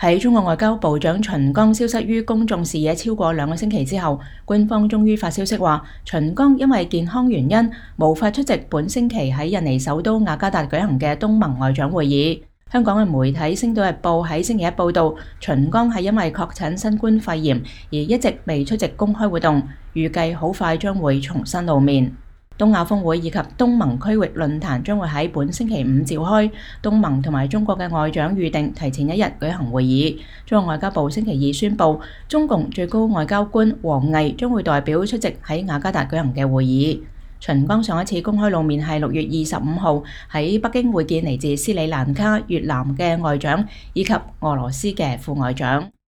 喺中國外交部長秦剛消失於公眾視野超過2個星期之後，官方終於發消息話，秦剛因為健康原因無法出席本星期喺印尼首都雅加達舉行嘅東盟外長會議。香港嘅媒體《星島日報》喺星期一報道，秦剛係因為確診新冠肺炎而一直未出席公開活動，預計好快將會重新露面。東亞峰會以及東盟區域論壇將會喺本星期5召開，東盟同埋中國嘅外長預定提前1日舉行會議。中國外交部星期2宣布，中共最高外交官王毅將會代表出席喺雅加達舉行嘅會議。秦剛上一次公開露面係6月25號喺北京會見嚟自斯里蘭卡、越南嘅外長以及俄羅斯嘅副外長。